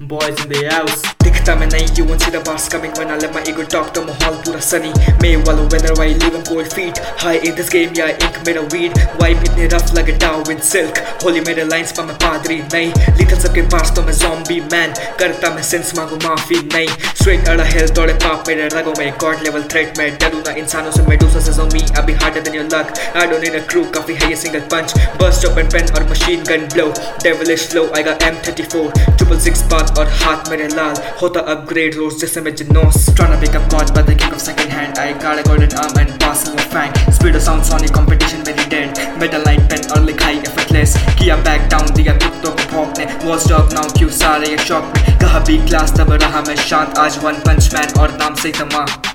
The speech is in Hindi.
boys in the house. दिखता मैं नहीं, you won't see the bars coming when I let my ego talk. The mahal पूरा sunny, May वाला weather while living cold feet. High in this game, yeah, ink मेरा weed. Vibe इतने rough लगे Darwin silk. Holy मेरे lines पर मैं पादरी नहीं. Lethal सबके bars तो मैं zombie man. करता मैं sense मांगू माफी नहीं. Straight अड़ा hill तोड़े पाप मेरे रगों में. God level threat मैं डरूँ ना इंसानों से. Medusa says on me, I'll be harder than your luck. I don't need a crew, काफी है ये single punch. Burst open pen और machine gun blow. Devilish flow, I got M34. 666 बात और हाथ मेरे लाल. होता upgrade रोज जैसे मैं जिनोस. Tryna pick up God but the kick of second hand. I got a golden arm and passing a fang. Speed of sound sonic competition very dead. Metal light pen और लिखाई effortless. किया back down दिया कुत्तों को भौंकने. Watchdog now क्यों सारे ये शॉक में. कहा B class तब रहा मैं शांत. आज one punch man और नाम से तमाम.